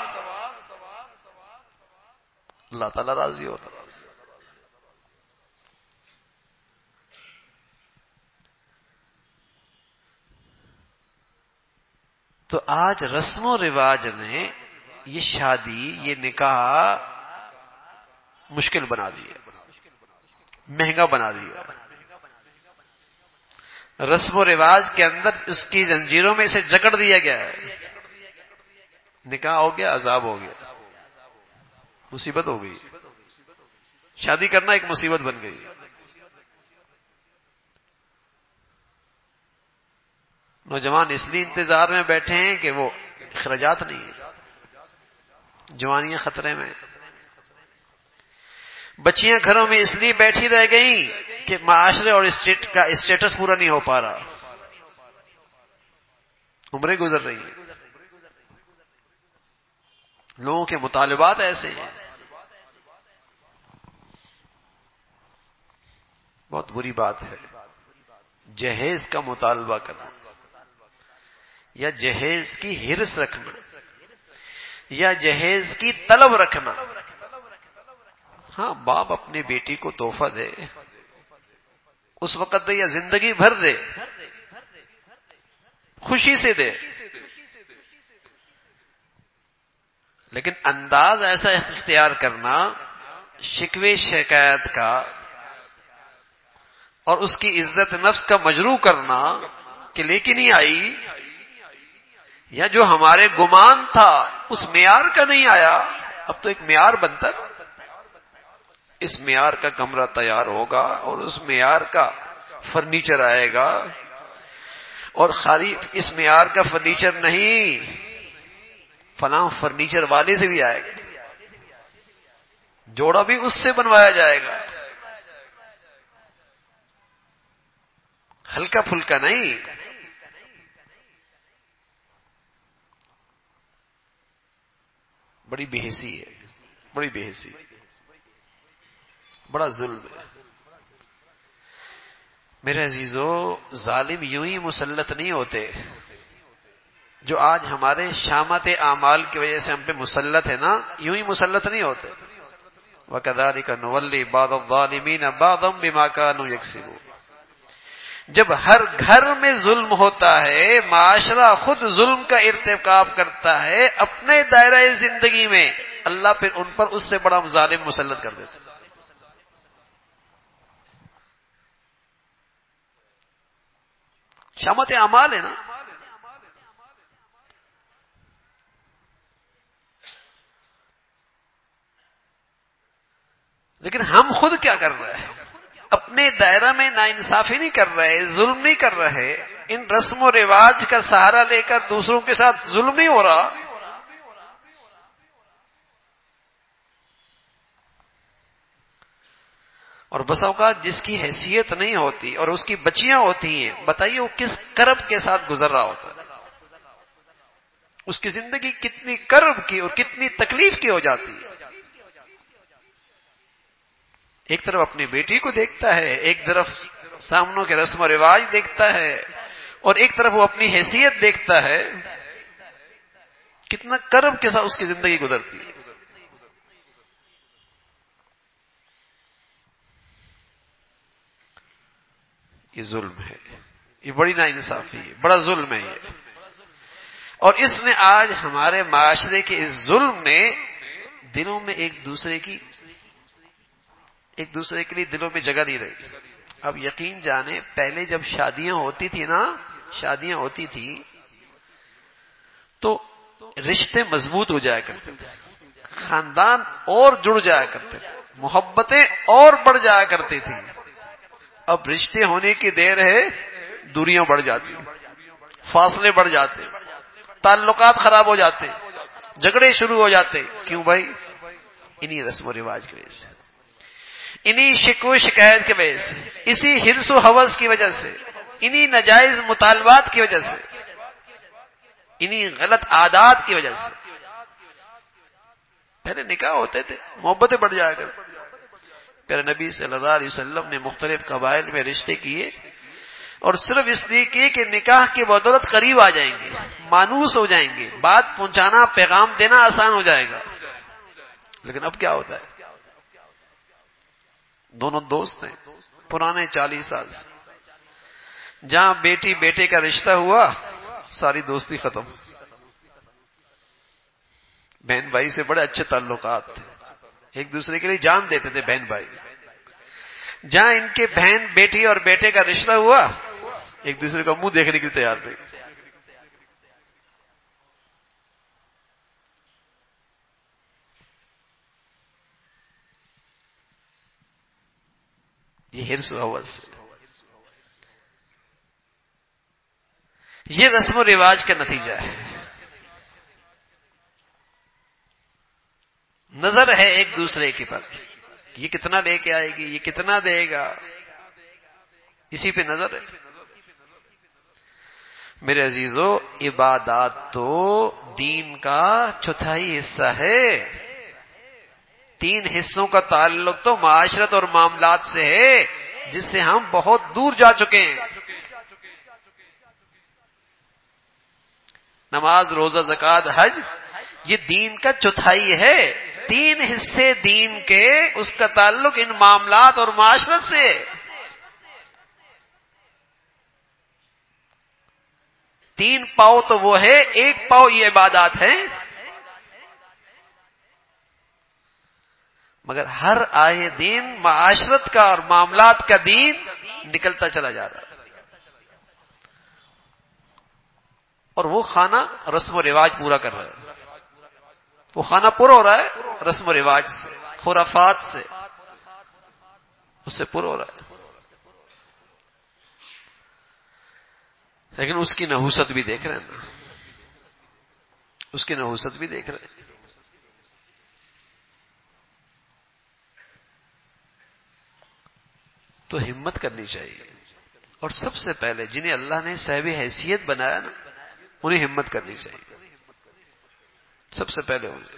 Speaker 1: اللہ تعالیٰ راضی ہوتا۔ تو آج رسم و رواج نے یہ شادی، یہ نکاح مشکل بنا دیا، مہنگا بنا دیا۔ رسم و رواج کے اندر اس کی زنجیروں میں اسے جکڑ دیا گیا ہے۔ نکاح ہو گیا، عذاب ہو گیا، مصیبت ہو گئی، شادی کرنا ایک مصیبت بن گئی۔ نوجوان اس لیے انتظار میں بیٹھے ہیں کہ وہ اخراجات نہیں ہیں، جوانیاں خطرے میں، بچیاں گھروں میں اس لیے بیٹھی رہ گئیں کہ معاشرے اور اسٹیٹ کا اسٹیٹس پورا نہیں ہو پا رہا، عمریں گزر رہی ہیں، لوگوں کے مطالبات ایسے ہیں۔ بہت بری بات ہے جہیز کا مطالبہ کرنا، یا جہیز کی ہرس رکھنا، یا جہیز کی طلب رکھنا۔ ہاں، باپ اپنی بیٹی کو تحفہ دے، اس وقت دے یا زندگی بھر دے، خوشی سے دے، لیکن انداز ایسا اختیار کرنا شکوے شکایت کا اور اس کی عزت نفس کا مجروح کرنا کہ لے کے نہیں آئی، یا جو ہمارے گمان تھا اس معیار کا نہیں آیا۔ اب تو ایک معیار بنتا ہے، اس معیار کا کمرہ تیار ہوگا اور اس معیار کا فرنیچر آئے گا، اور خالی اس معیار کا فرنیچر نہیں، فلاں فرنیچر والے سے بھی آئے گا، جوڑا بھی اس سے بنوایا جائے گا، ہلکا پھلکا نہیں۔ بڑی بے حسی ہے، بڑی بے حسی، بڑا ظلم ہے۔ میرے عزیزو، ظالم یوں ہی مسلط نہیں ہوتے، جو آج ہمارے شامت اعمال کی وجہ سے ہم پہ مسلط ہے نا، یوں ہی مسلط نہیں ہوتے۔ وَكَذَلِكَ نُوَلِّي بَعْضَ الظَّالِمِينَ بَعْضًا بِمَا كَانُوا يَكْسِبُونَ۔ جب ہر گھر میں ظلم ہوتا ہے، معاشرہ خود ظلم کا ارتکاب کرتا ہے اپنے دائرہ زندگی میں، اللہ پھر ان پر اس سے بڑا ظالم مسلط کر دیتا ہے۔ شامت اعمال ہے نا۔ لیکن ہم خود کیا کر رہے ہیں؟ اپنے دائرہ میں ناانصافی نہیں کر رہے، ظلم نہیں کر رہے، ان رسم و رواج کا سہارا لے کر دوسروں کے ساتھ ظلم نہیں ہو رہا۔ اور بس اوقات جس کی حیثیت نہیں ہوتی اور اس کی بچیاں ہوتی ہیں، بتائیے وہ کس کرب کے ساتھ گزر رہا ہوتا ہے، اس کی زندگی کتنی کرب کی اور کتنی تکلیف کی ہو جاتی ہے۔ ایک طرف اپنی بیٹی کو دیکھتا ہے، ایک طرف سامنوں کے رسم و رواج دیکھتا ہے، اور ایک طرف وہ اپنی حیثیت دیکھتا ہے، کتنا کرب کے ساتھ اس کی زندگی گزرتی ہے۔ یہ ظلم ہے، یہ بڑی ناانصافی ہے، بڑا ظلم ہے یہ۔ اور اس نے آج ہمارے معاشرے کے اس ظلم نے دلوں میں ایک دوسرے کے لیے دلوں میں جگہ نہیں رہی۔ اب یقین جانے، پہلے جب شادیاں ہوتی تھی تو رشتے مضبوط ہو جایا کرتے تھے، خاندان اور جڑ جایا کرتے تھے، محبتیں اور بڑھ جایا کرتی تھی۔ اب رشتے ہونے کی دیر ہے، دوریاں بڑھ جاتی، فاصلے بڑھ جاتے، تعلقات خراب ہو جاتے، جھگڑے شروع ہو جاتے. کیوں بھائی؟ انہی رسم و رواج کی وجہ سے، انہی شکوے شکایت کی وجہ سے، اسی حرص و ہوس کی وجہ سے، انہی ناجائز مطالبات کی وجہ سے، انہی غلط عادات کی وجہ سے. پہلے نکاح ہوتے تھے، محبتیں بڑھ جایا کرتی. پھر نبی صلی اللہ علیہ وسلم نے مختلف قبائل میں رشتے کیے، اور صرف اس لیے کیے کہ نکاح کی بدولت قریب آ جائیں گے، مانوس ہو جائیں گے، بات پہنچانا، پیغام دینا آسان ہو جائے گا. لیکن اب کیا ہوتا ہے؟ دونوں دوست ہیں پرانے 40 سال سے، جہاں بیٹی بیٹے کا رشتہ ہوا ساری دوستی ختم. بہن بھائی سے بڑے اچھے تعلقات تھے، ایک دوسرے کے لیے جان دیتے تھے بہن بھائی. جہاں ان کے بہن بیٹی اور بیٹے کا رشتہ ہوا ایک دوسرے کا منہ دیکھنے کے لیے تیار نہیں. یہ حرص و ہوس، یہ رسم و رواج کا نتیجہ ہے. نظر ہے ایک دوسرے کے پر، یہ کتنا لے کے آئے گی، یہ کتنا دے گا، اسی پہ نظر ہے. میرے عزیزو، عبادات تو دین کا چوتھائی حصہ ہے. 3 حصوں کا تعلق تو معاشرت اور معاملات سے ہے، جس سے ہم بہت دور جا چکے ہیں. نماز، روزہ، زکوٰۃ، حج، یہ دین کا چوتھائی ہے. 3 حصے دین کے، اس کا تعلق ان معاملات اور معاشرت سے. 3 پاؤ تو وہ ہے، 1 پاؤ یہ عبادات ہے. مگر ہر آئے دن معاشرت کا اور معاملات کا دین نکلتا چلا جا رہا ہے. اور وہ خانہ رسم و رواج پورا کر رہا ہے. وہ خانہ پورا ہو رہا ہے رسم و رواج سے، خرافات سے، اس سے پورا ہو رہا ہے. لیکن اس کی نحوست بھی دیکھ رہے ہیں نا، اس کی نحوست بھی دیکھ رہے ہیں. تو ہمت کرنی چاہیے. اور سب سے پہلے جنہیں اللہ نے صاحب حیثیت بنایا نا، انہیں ہمت کرنی چاہیے. سب سے پہلے انہیں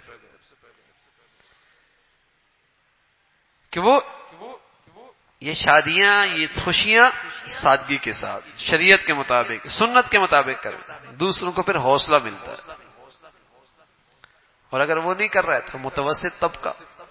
Speaker 1: کہ وہ یہ شادیاں، یہ خوشیاں سادگی کے ساتھ، شریعت کے مطابق، سنت کے مطابق کریں. دوسروں کو پھر حوصلہ ملتا ہے. اور اگر وہ نہیں کر رہا ہے تو متوسط طبقہ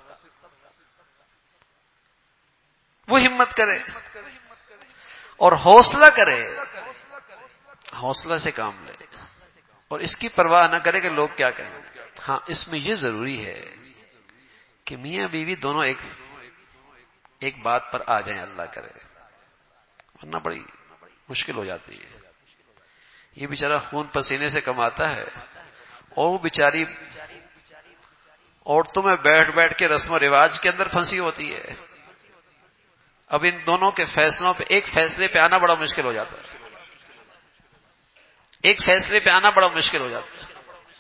Speaker 1: وہ ہمت کرے اور حوصلہ کرے، حوصلہ سے کام لے، اور اس کی پرواہ نہ کرے کہ لوگ کیا کہیں. ہاں، اس میں یہ ضروری ہے کہ میاں بیوی دونوں ایک بات پر آ جائیں، اللہ کرے، ورنہ بڑی مشکل ہو جاتی ہے. یہ بیچارہ خون پسینے سے کماتا ہے، اور وہ بیچاری عورتوں میں بیٹھ بیٹھ کے رسم و رواج کے اندر پھنسی ہوتی ہے. اب ان دونوں کے فیصلوں پہ، ایک فیصلے پہ آنا بڑا مشکل ہو جاتا ہے. ایک فیصلے پہ آنا بڑا مشکل ہو جاتا ہے.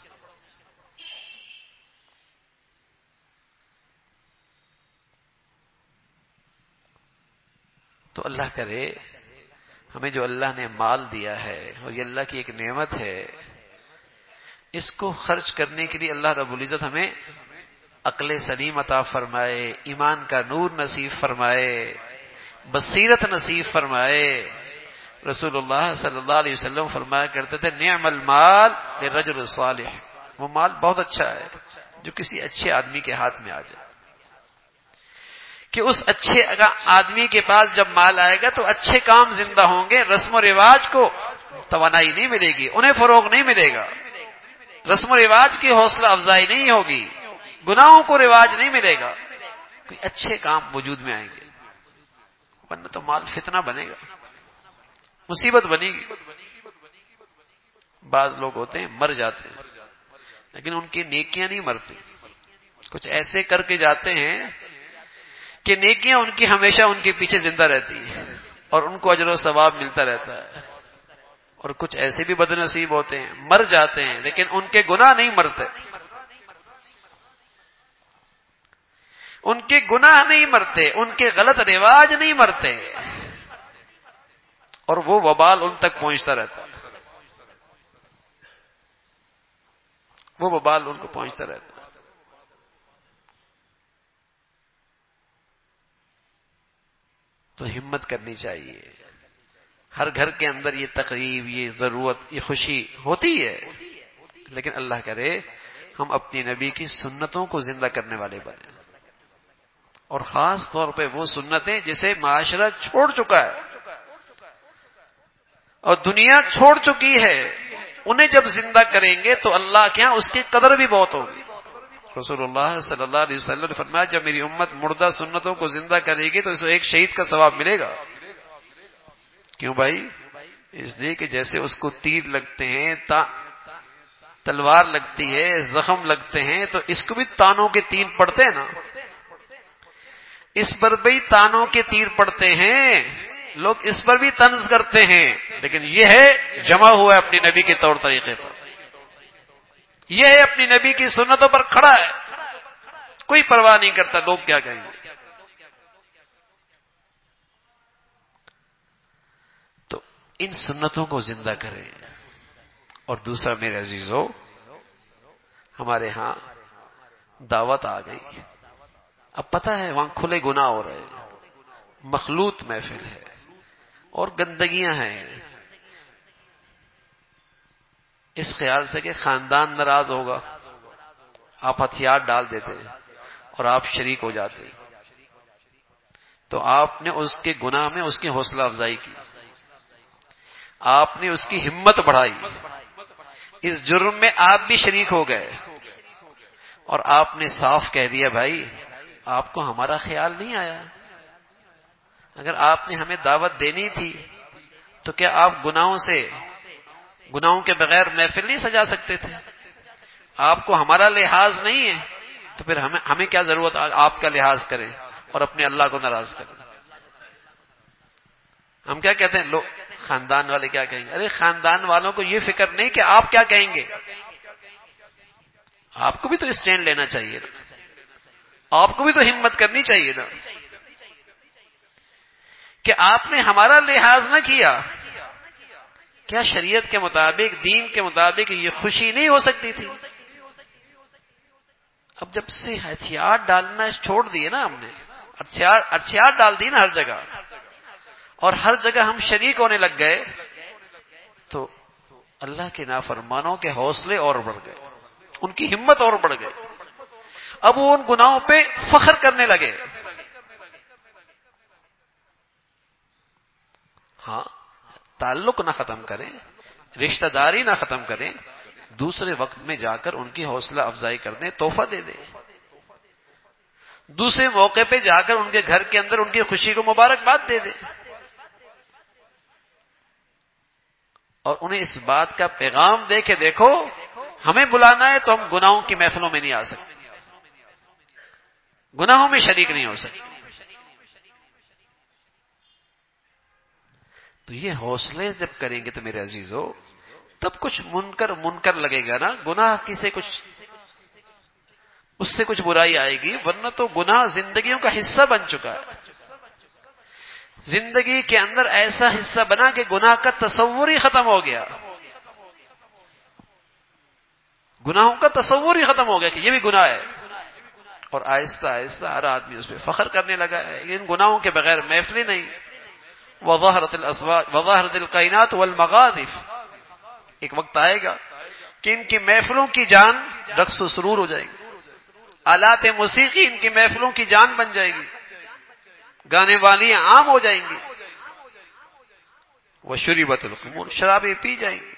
Speaker 1: تو اللہ کرے ہمیں جو اللہ نے مال دیا ہے، اور یہ اللہ کی ایک نعمت ہے، اس کو خرچ کرنے کے لیے اللہ رب العزت ہمیں عقل سلیم عطا فرمائے، ایمان کا نور نصیب فرمائے، بصیرت نصیب فرمائے. رسول اللہ صلی اللہ علیہ وسلم فرمایا کرتے تھے، نعم المال للرجل الصالح، وہ مال بہت اچھا ہے جو کسی اچھے آدمی کے ہاتھ میں آ جائے. کہ اس اچھے آدمی کے پاس جب مال آئے گا تو اچھے کام زندہ ہوں گے، رسم و رواج کو توانائی نہیں ملے گی، انہیں فروغ نہیں ملے گا، رسم و رواج کی حوصلہ افزائی نہیں ہوگی، گناہوں کو رواج نہیں ملے گا. کوئی اچھے کام وجود میں آئیں گے، ورنہ تو مال فتنہ بنے گا، مصیبت بنے گی. بعض لوگ ہوتے ہیں مر جاتے ہیں لیکن ان کی نیکیاں نہیں مرتی. کچھ ایسے کر کے جاتے ہیں کہ نیکیاں ان کی ہمیشہ ان کے پیچھے زندہ رہتی ہیں، اور ان کو اجر و ثواب ملتا رہتا ہے، اور کچھ ایسے بھی بد نصیب ہوتے ہیں مر جاتے ہیں لیکن ان کے گناہ نہیں مرتے، ان کے گناہ نہیں مرتے، ان کے غلط رواج نہیں مرتے، اور وہ وبال ان تک پہنچتا رہتا ہے، وہ وبال ان کو پہنچتا رہتا ہے۔ تو ہمت کرنی چاہیے۔ ہر گھر کے اندر یہ تقریب، یہ ضرورت، یہ خوشی ہوتی ہے، لیکن اللہ کرے ہم اپنی نبی کی سنتوں کو زندہ کرنے والے بنیں، اور خاص طور پہ وہ سنتیں جسے معاشرہ چھوڑ چکا ہے اور دنیا چھوڑ چکی ہے، انہیں جب زندہ کریں گے تو اللہ کے ہاں اس کی قدر بھی بہت ہوگی۔ رسول اللہ صلی اللہ علیہ وسلم نے فرمایا جب میری امت مردہ سنتوں کو زندہ کرے گی تو اسے ایک شہید کا ثواب ملے گا۔ کیوں بھائی؟ اس لیے کہ جیسے اس کو تیر لگتے ہیں، تلوار لگتی ہے، زخم لگتے ہیں، تو اس کو بھی تانوں کے تیر پڑتے ہیں نا، اس پر بھی تانوں کے تیر پڑتے ہیں، لوگ اس پر بھی طنز کرتے ہیں، لیکن یہ ہے جمع ہوا ہے اپنی نبی کے طور طریقے پر، یہ ہے اپنی نبی کی سنتوں پر کھڑا ہے، کوئی پرواہ نہیں کرتا لوگ کیا کہیں گے۔ تو ان سنتوں کو زندہ کریں۔ اور دوسرا میرے عزیزو، ہمارے ہاں دعوت آ گئی، اب پتہ ہے وہاں کھلے گناہ ہو رہے ہیں، مخلوط محفل ہے اور گندگیاں ہیں، اس خیال سے کہ خاندان ناراض ہوگا آپ ہتھیار ڈال دیتے اور آپ شریک ہو جاتے، تو آپ نے اس کے گناہ میں اس کی حوصلہ افزائی کی، آپ نے اس کی ہمت بڑھائی، اس جرم میں آپ بھی شریک ہو گئے، اور آپ نے صاف کہہ دیا بھائی آپ کو ہمارا خیال نہیں آیا، اگر آپ نے ہمیں دعوت دینی تھی تو کیا آپ گناہوں کے بغیر محفل نہیں سجا سکتے تھے؟ آپ کو ہمارا لحاظ نہیں ہے تو پھر ہمیں کیا ضرورت آپ کا لحاظ کریں اور اپنے اللہ کو ناراض کریں؟ ہم کیا کہتے ہیں، لوگ خاندان والے کیا کہیں گے؟ ارے خاندان والوں کو یہ فکر نہیں کہ آپ کیا کہیں گے، آپ کو بھی تو اسٹینڈ لینا چاہیے نا، آپ کو بھی تو ہمت کرنی چاہیے نا، کہ آپ نے ہمارا لحاظ نہ کیا، کیا شریعت کے مطابق، دین کے مطابق یہ خوشی نہیں ہو سکتی تھی؟ اب جب سے ہتھیار ڈالنا چھوڑ دیے نا ہم نے، ہتھیار ڈال دی نا ہر جگہ، اور ہر جگہ ہم شریک ہونے لگ گئے، تو اللہ کے نافرمانوں کے حوصلے اور بڑھ گئے، ان کی ہمت اور بڑھ گئی، اب وہ ان گناہوں پہ فخر کرنے لگے۔ ہاں تعلق نہ ختم کریں، رشتہ داری نہ ختم کریں، دوسرے وقت میں جا کر ان کی حوصلہ افزائی کر دیں، تحفہ دے دیں، دوسرے موقع پہ جا کر ان کے گھر کے اندر ان کی خوشی کو مبارکباد دے دیں، اور انہیں اس بات کا پیغام دے کہ دیکھو ہمیں بلانا ہے تو ہم گناہوں کی محفلوں میں نہیں آ سکتے، گناہوں میں شریک نہیں ہو سکتے۔ تو یہ حوصلے جب کریں گے تو میرے عزیزو، تب کچھ منکر لگے گا نا، گناہ اس سے کچھ برائی آئے گی، ورنہ تو گناہ زندگیوں کا حصہ بن چکا ہے، زندگی کے اندر ایسا حصہ بنا کہ گناہ کا تصور ہی ختم ہو گیا، گناہوں کا تصور ہی ختم ہو گیا کہ یہ بھی گناہ ہے، اور آہستہ آہستہ ہر آدمی اس پہ فخر کرنے لگا ہے، ان گناہوں کے بغیر محفلیں نہیں۔ وظہرت القینات والمغاذف، ایک وقت آئے گا کہ ان کی محفلوں کی جان رقص و سرور ہو جائے گی، آلات موسیقی ان کی محفلوں کی جان بن جائے گی، گانے والی عام ہو جائیں گی، وشربت الخمور، شرابیں پی جائیں گی۔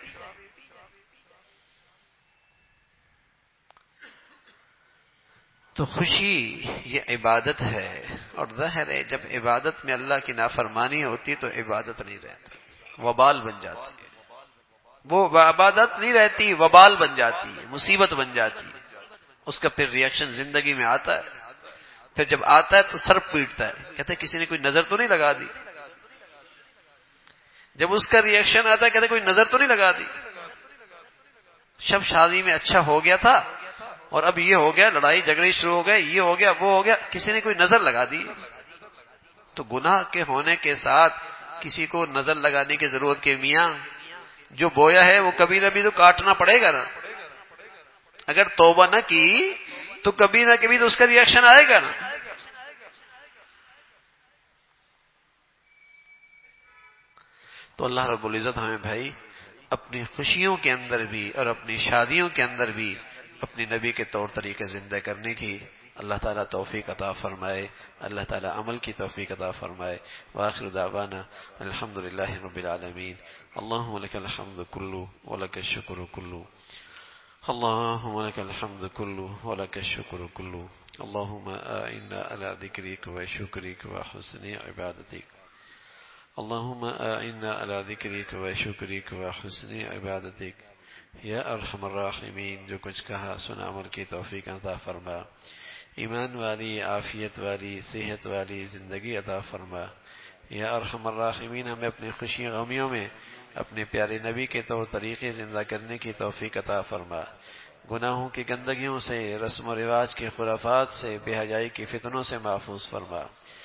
Speaker 1: تو خوشی یہ عبادت ہے، اور ظاہر ہے جب عبادت میں اللہ کی نافرمانی ہوتی تو عبادت نہیں رہتی، وبال بن جاتی ہے، وہ عبادت نہیں رہتی، وبال بن جاتی ہے، مصیبت بن جاتی ہے، اس کا پھر ریئیکشن زندگی میں آتا ہے، پھر جب آتا ہے تو سر پیٹتا ہے، کہتے ہیں کسی نے کوئی نظر تو نہیں لگا دی، جب اس کا ری ایکشن آتا ہے کہتے کوئی نظر تو نہیں لگا دی، شب شادی میں اچھا ہو گیا تھا اور اب یہ ہو گیا، لڑائی جھگڑے شروع ہو گئے، یہ ہو گیا وہ ہو گیا، کسی نے کوئی نظر لگا دی۔ تو گناہ کے ہونے کے ساتھ کسی کو نظر لگانے کی ضرورت کے میاں جو بویا ہے وہ کبھی نہ بھی تو کاٹنا پڑے گا نا، اگر توبہ نہ کی تو کبھی نہ کبھی تو اس کا ری ایکشن آئے گا نا۔ تو اللہ رب العزت ہمیں بھائی اپنی خوشیوں کے اندر بھی اور اپنی شادیوں کے اندر بھی اپنی نبی کے طور طریقے زندہ کرنے کی اللہ تعالیٰ توفیق عطا فرمائے، اللہ تعالیٰ عمل کی توفیق عطا فرمائے۔ وآخر دعوانا الحمد للہ رب العالمین۔ اللہم لک الحمد کلو ولک الشکر کلو، اللہم لک الحمد کلو ولک الشکر کلو، اللہم اعنا علی ذکرک و شکرک و حسن عبادتک، اللہم اعنا علی ذکرک و شکرک و حسن عبادتک۔ یا ارحم الراحمین، جو کچھ کہا سنا عمل کی توفیق عطا فرما، ایمان والی عافیت والی صحت والی زندگی عطا فرما۔ یا ارحم الراحمین، ہمیں اپنی خوشی غمیوں میں اپنے پیارے نبی کے طور طریقے زندہ کرنے کی توفیق عطا فرما، گناہوں کی گندگیوں سے، رسم و رواج کے خرافات سے، بے حیائی کی فتنوں سے محفوظ فرما۔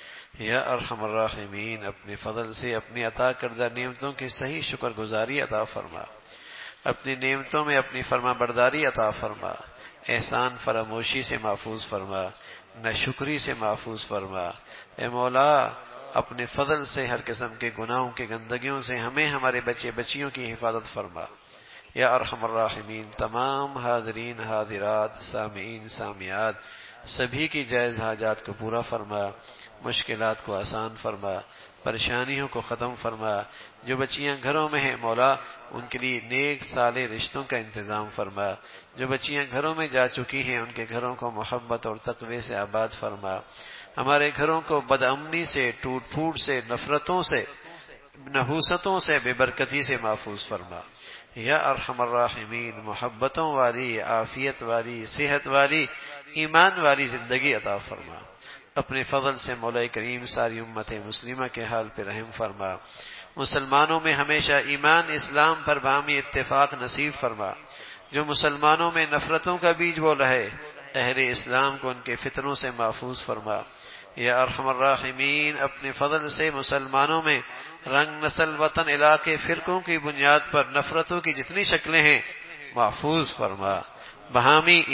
Speaker 1: یا ارحم الراحمین، اپنے فضل سے اپنی عطا کردہ نعمتوں کی صحیح شکر گزاری عطا فرما، اپنی نعمتوں میں اپنی فرما برداری عطا فرما، احسان فراموشی سے محفوظ فرما، ناشکری سے محفوظ فرما۔ اے مولا اپنے فضل سے ہر قسم کے گناہوں کی گندگیوں سے ہمیں ہمارے بچے بچیوں کی حفاظت فرما۔ یا ارحم الراحمین، تمام حاضرین حاضرات سامعین سامعات سبھی کی جائز حاجات کو پورا فرما، مشکلات کو آسان فرما، پریشانیوں کو ختم فرما۔ جو بچیاں گھروں میں ہیں مولا ان کے لیے نیک صالح رشتوں کا انتظام فرما، جو بچیاں گھروں میں جا چکی ہیں ان کے گھروں کو محبت اور تقوی سے آباد فرما، ہمارے گھروں کو بد امنی سے، ٹوٹ پھوٹ سے، نفرتوں سے، نحوستوں سے، بے برکتی سے محفوظ فرما۔ یا ارحم الراحمین، محبتوں والی، عافیت والی، صحت والی، ایمان والی زندگی عطا فرما۔ اپنے فضل سے مولا کریم ساری امت مسلمہ کے حال پہ رحم فرما، مسلمانوں میں ہمیشہ ایمان اسلام پر باہمی اتفاق نصیب فرما۔ جو مسلمانوں میں نفرتوں کا بیج بو رہے اہل اسلام کو ان کے فتنوں سے محفوظ فرما۔ یا ارحم الراحمین، اپنے فضل سے مسلمانوں میں رنگ نسل وطن علاقے فرقوں کی بنیاد پر نفرتوں کی جتنی شکلیں ہیں محفوظ فرما، باہمی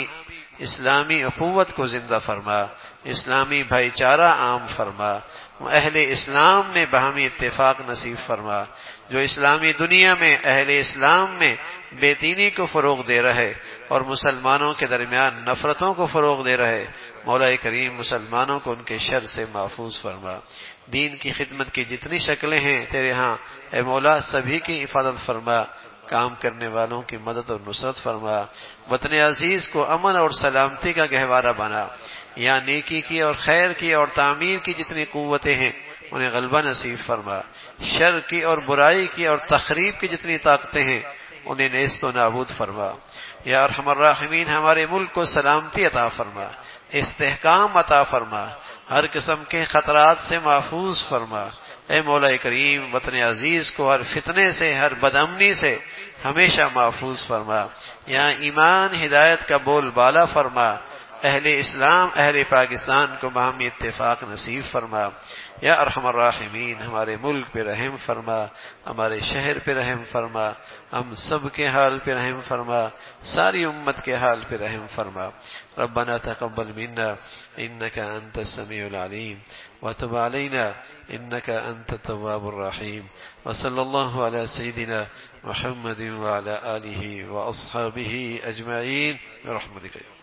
Speaker 1: اسلامی اخوت کو زندہ فرما، اسلامی بھائی چارہ عام فرما، اہل اسلام میں باہمی اتفاق نصیب فرما۔ جو اسلامی دنیا میں اہل اسلام میں بے دینی کو فروغ دے رہے اور مسلمانوں کے درمیان نفرتوں کو فروغ دے رہے مولا کریم مسلمانوں کو ان کے شر سے محفوظ فرما۔ دین کی خدمت کی جتنی شکلیں ہیں تیرے ہاں اے مولا سبھی کی حفاظت فرما، کام کرنے والوں کی مدد اور نصرت فرما، وطن عزیز کو امن اور سلامتی کا گہوارہ بنا، یہاں نیکی کی اور خیر کی اور تعمیر کی جتنی قوتیں ہیں انہیں غلبہ نصیب فرما، شر کی اور برائی کی اور تخریب کی جتنی طاقتیں ہیں انہیں نیست و نابود فرما۔ یا ارحم الراحمین، ہمارے ملک کو سلامتی عطا فرما، استحکام عطا فرما، ہر قسم کے خطرات سے محفوظ فرما۔ اے مولا کریم وطن عزیز کو ہر فتنے سے، ہر بدامنی سے ہمیشہ محفوظ فرما، یہاں ایمان ہدایت کا بول بالا فرما، اہل اسلام اہل پاکستان کو باہمی اتفاق نصیب فرما۔ یا ارحم الراحمین، ہمارے ملک پہ رحم فرما، ہمارے شہر پہ رحم فرما، ہم سب کے حال پہ رحم فرما، ساری امت کے حال پہ رحم فرما۔ ربنا تقبل منا انك انت السميع العليم وتب علينا انك انت التواب الرحيم، وصلى الله على سيدنا محمد وعلى آله واصحابه اجمعين برحمتك۔